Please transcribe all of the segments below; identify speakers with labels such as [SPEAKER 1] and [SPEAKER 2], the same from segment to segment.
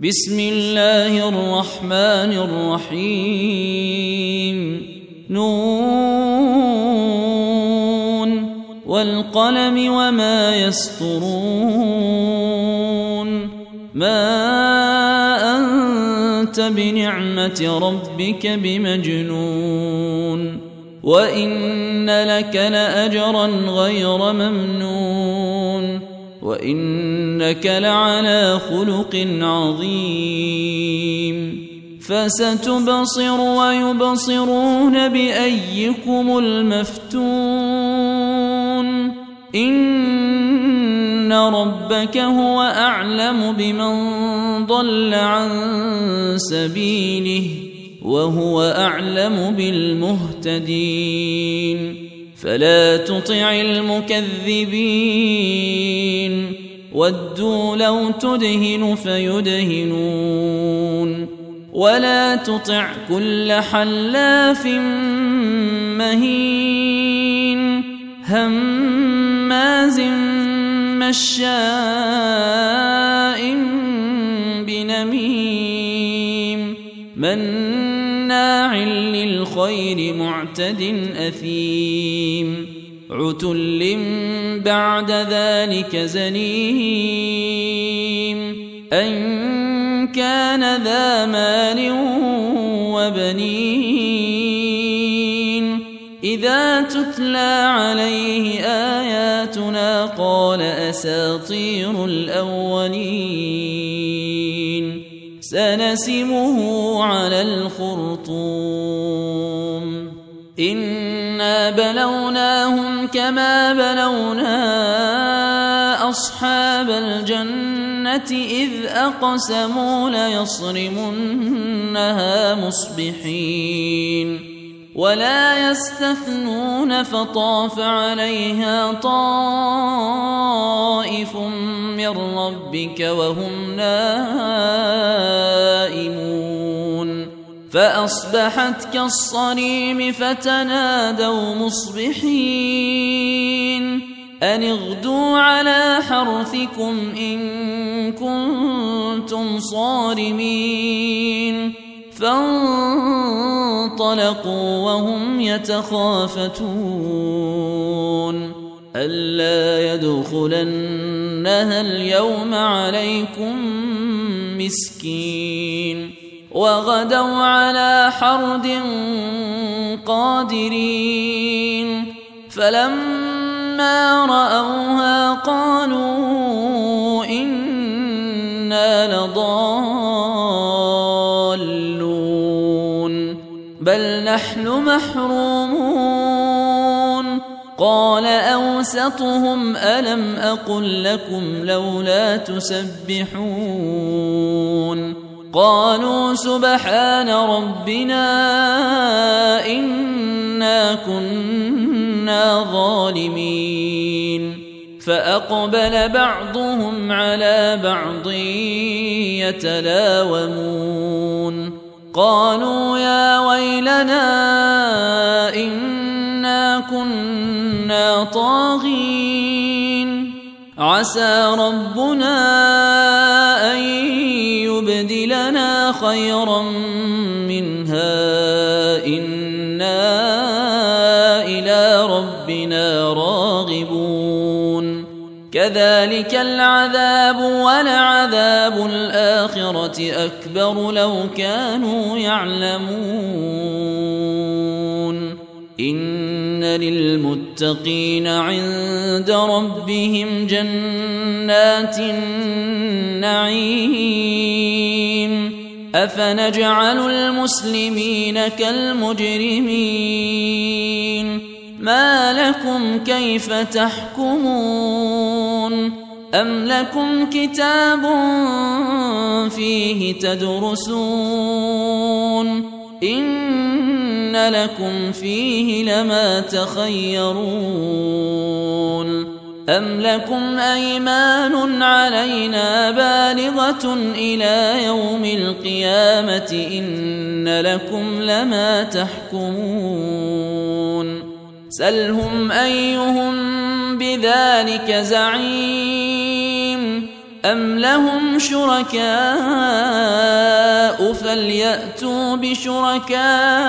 [SPEAKER 1] بسم الله الرحمن الرحيم نون والقلم وما يسطرون ما أنت بنعمة ربك بمجنون وإن لك لأجرا غير ممنون وإنك لعلى خلق عظيم فستبصر ويبصرون بأيكم المفتون إن ربك هو أعلم بمن ضل عن سبيله وهو أعلم بالمهتدين فلا تطع المكذبين ودوا لو تدهن فيدهنون ولا تطع كل حلاف مهين هماز مشاء بنميم مناع للخير معتد أثيم عتل بعد ذلك زنيم أن كان ذا مال وبنين إذا تتلى عليه آياتنا قال أساطير الأولين سنسمه على الخرطوم إنا بلوناهم كما بلونا أصحاب الجنة إذ أقسموا ليصرمنها مصبحين ولا يستثنون فطاف عليها طائف من ربك وهم نائمون فأصبحت كالصريم فتنادوا مصبحين أن اغدوا على حرثكم إن كنتم صارمين فانطلقوا وهم يتخافتون ألا يدخلنها اليوم عليكم مسكين وغدوا على حرد قادرين فلما رأوها قالوا إنا لضالون بل نحن محرومون قال أوسطهم ألم أقل لكم لولا تسبحون قالوا سبحان ربنا إنا كنا ظالمين فأقبل بعضهم على بعض يتلاومون قالوا يا ويلنا إنا كنا طاغين عسى ربنا أن يبدلنا خيرا منها إنا إلى ربنا راغبون كذلك العذاب ولعذاب الآخرة أكبر لو كانوا يعلمون إن للمتقين عند ربهم جنات النعيم أفنجعل المسلمين كالمجرمين ما لكم كيف تحكمون أم لكم كتاب فيه تدرسون إن لكم فيه لما تخيرون أم لكم أيمان علينا بالغة إلى يوم القيامة إن لكم لما تحكمون سلهم أيهم بذلك زعيم أم لهم شركاء كذبوا فليأتوا بشركائهم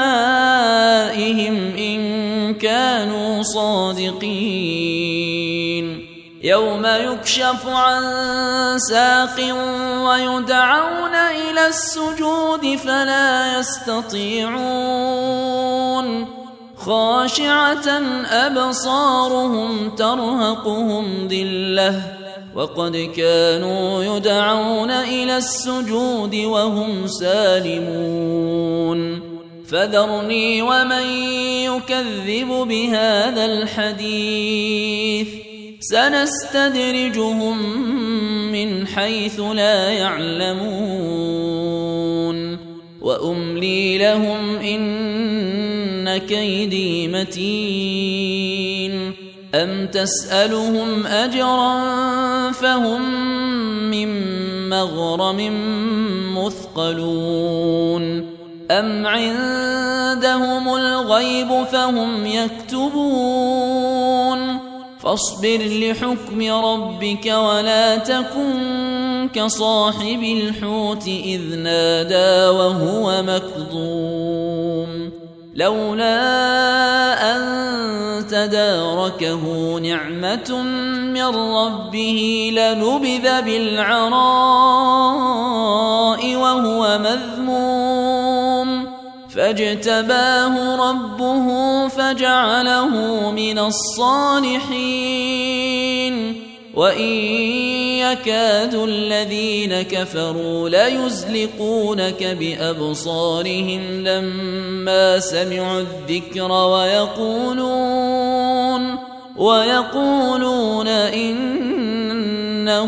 [SPEAKER 1] إن كانوا صادقين يوم يكشف عن ساق ويدعون إلى السجود فلا يستطيعون خاشعة أبصارهم ترهقهم ذلة وقد كانوا يدعون إلى السجود وهم سالمون فذرني ومن يكذب بهذا الحديث سنستدرجهم من حيث لا يعلمون وأملي لهم إن كيدي متين أم تسألهم أجرا فهم من مغرم مثقلون أم عندهم الغيب فهم يكتبون فاصبر لحكم ربك ولا تكن كصاحب الحوت إذ نادى وهو مكظوم لولا أن تداركه نعمة من ربه لنبذ بالعراء وهو مذموم فاجتباه ربه فجعله من الصالحين وإن يكاد الذين كفروا ليزلقونك بأبصارهم لما سمعوا الذكر ويقولون إنه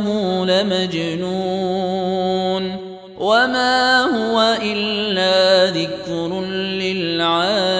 [SPEAKER 1] لمجنون وما هو إلا ذكر للعالمين